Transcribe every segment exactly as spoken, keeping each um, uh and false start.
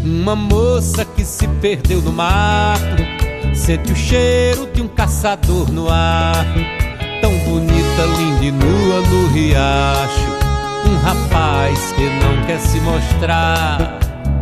Uma moça que se perdeu no mato, sente o cheiro de um caçador no ar. Tão bonita, linda e nua no riacho, um rapaz que não quer se mostrar.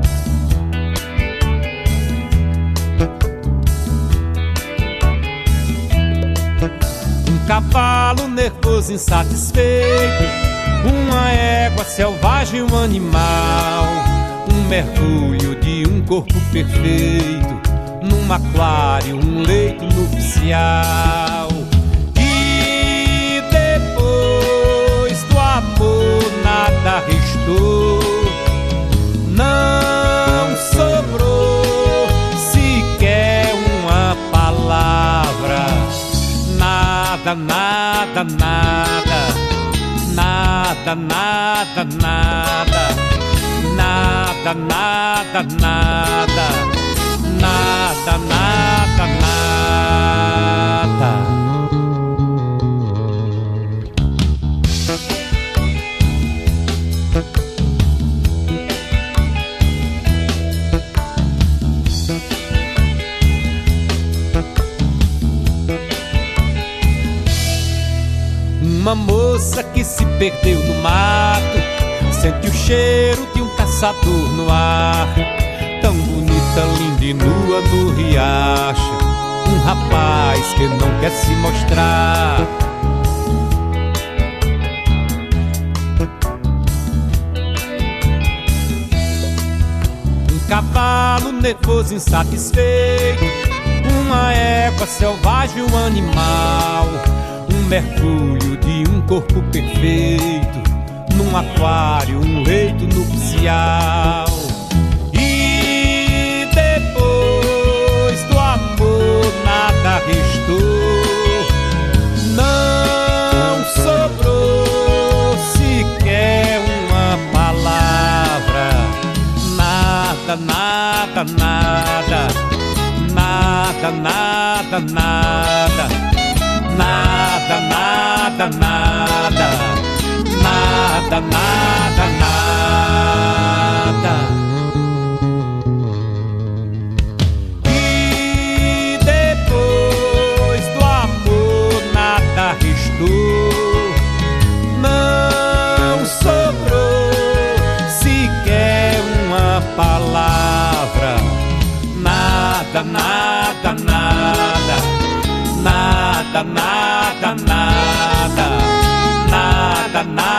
Um cavalo nervoso, insatisfeito, uma égua selvagem, um animal, um mergulho de um corpo perfeito, num aquário, um leito nupcial. E depois do amor nada restou, não sobrou sequer uma palavra. Nada, nada, nada, nada, nada, nada, nada, nada, nada, nada, nada, nada. Uma moça que se perdeu no mato, sente o cheiro de um caçador no ar. Tão bonita, linda e nua no riacho, um rapaz que não quer se mostrar. Um cavalo nervoso, insatisfeito, uma égua selvagem, um animal, um mergulho de um corpo perfeito, num aquário, um leito nupcial. E depois do amor nada restou, não sobrou sequer uma palavra. Nada, nada, nada, nada, nada, nada, nada, nada, nada, nada, nada, nada. E depois do amor nada restou, não sobrou sequer uma palavra. Nada, nada, nada, nada, nada, nada, nada, nada.